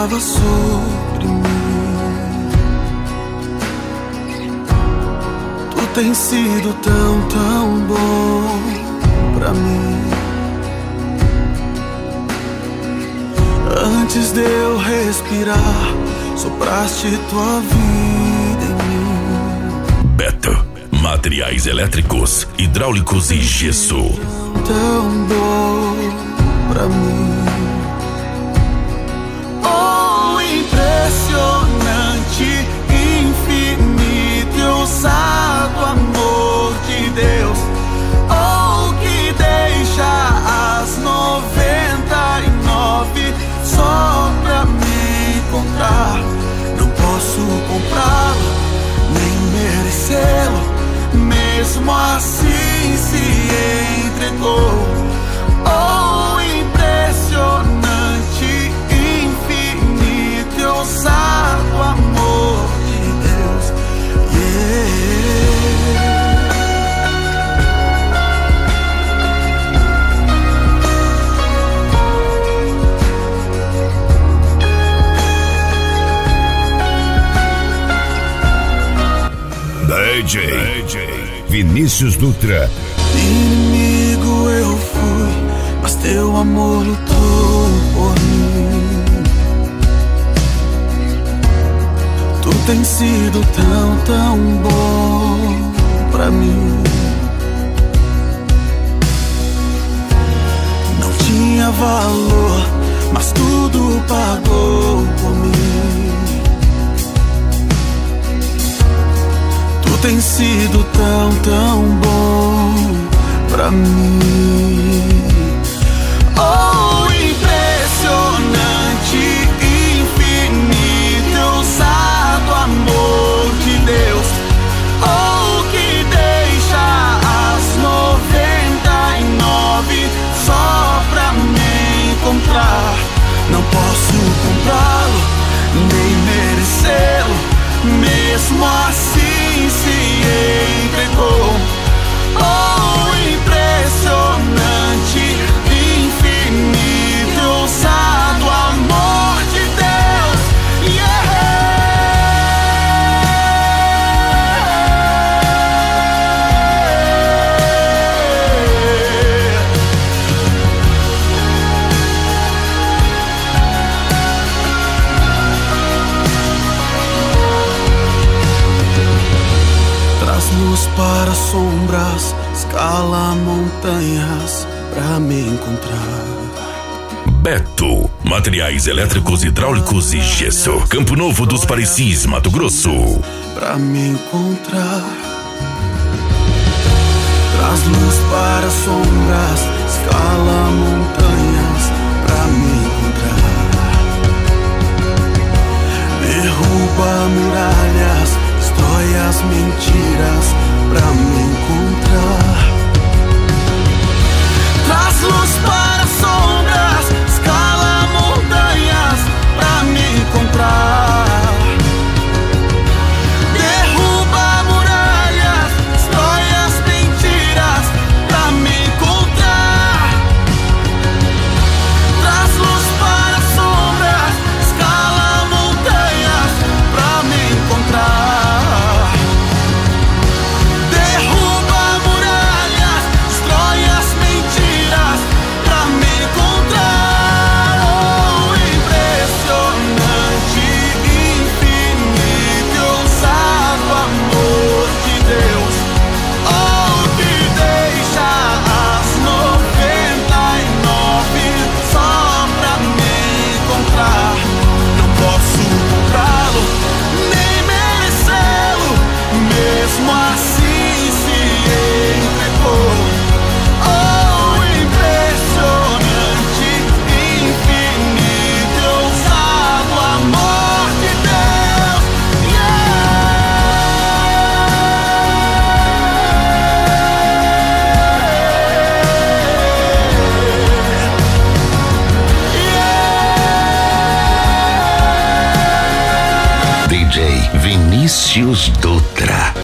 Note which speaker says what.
Speaker 1: estava sobre mim. Tu tens sido tão, tão bom pra mim. Antes de eu respirar, sopraste tua vida em mim.
Speaker 2: Beto, materiais elétricos, hidráulicos e gesso.
Speaker 1: Tão bom pra mim. Oh, impressionante, infinito e ousado amor de Deus. Oh, que deixa as 99 só pra me encontrar. Não posso comprá-lo, nem merecê-lo. Mesmo assim se entregou. Oh, impressionante, infinito e ousado amor de Deus.
Speaker 3: DJ Vinícius Dutra.
Speaker 1: Inimigo eu fui, mas teu amor lutou por mim. Tu tens sido tão, tão bom pra mim. Não tinha valor, mas tudo pagou por mim. Tu tens sido tão, tão bom pra mim. Oh, impressionante, infinito e ousado amor de Deus. Oh, que deixa as 99 só pra me encontrar. Não posso comprá-lo, nem merecê-lo. Mesmo assim se entregou. Oh, impressionante, infinito e ousado amor de Deus. Luz para sombras, escala montanhas pra me encontrar.
Speaker 2: Beto, materiais elétricos, hidráulicos e gesso. Campo Novo dos Parecis, Mato Grosso.
Speaker 1: Pra me encontrar. Traz luz para sombras, escala montanhas pra me encontrar. Derruba muralhas, destrói as mentiras pra me encontrar. Traz luz para sombras, escala montanhas pra me encontrar. Derruba muralhas, destrói as mentiras pra me encontrar. Traz luz para sombras, escala montanhas pra me encontrar. Derruba muralhas, destrói as mentiras pra me encontrar. Oh, impressionante, infinito e ousado amor de Deus. Oh, que deixa as 99 só pra me encontrar. Não posso comprá-lo, nem merecê-lo. Mesmo assim se entregou. Oh, impressionante, infinito e ousado amor de Deus.
Speaker 3: DJ Vinícius Dutra.